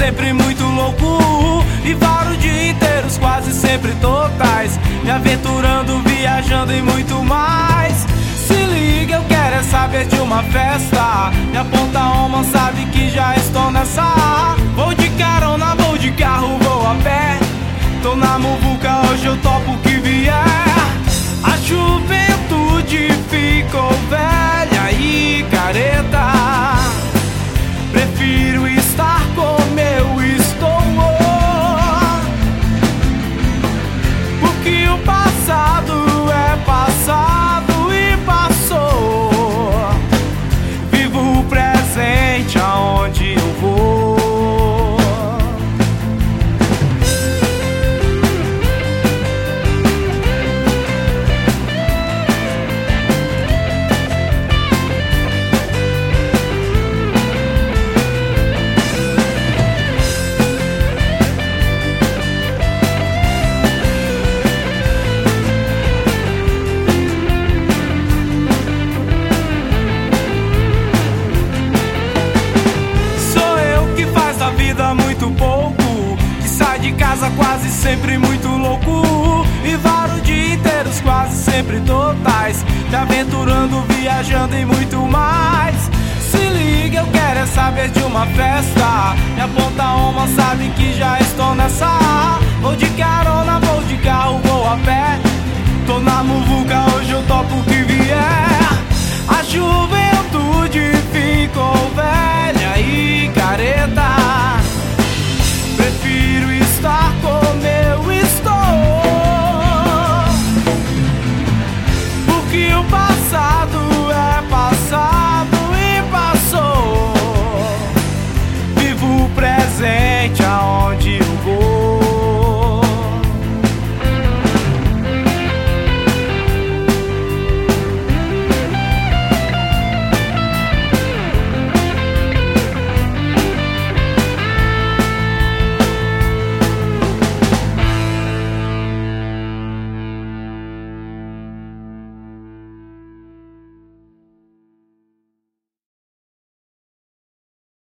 sempre muito louco. E varo dia inteiros, quase sempre totais, me aventurando, viajando e muito mais. Se liga, eu quero é saber de uma festa. Me aponta uma, sabe que já estou nessa. Vou de carona, vou de carro, vou a pé. Tô na muvuca, hoje eu topo o que vier. A juventude ficou velha e careta. Prefiro estar como eu estou, porque o passado é passado e passou. Vivo o presente aonde eu vou. Muito pouco, que sai de casa quase sempre muito louco. E varo dia inteiros, quase sempre totais, me aventurando, viajando e muito mais. Se liga, eu quero é saber de uma festa. Me aponta uma, sabe que já estou nessa. Vou de carona, vou de carro, vou a pé.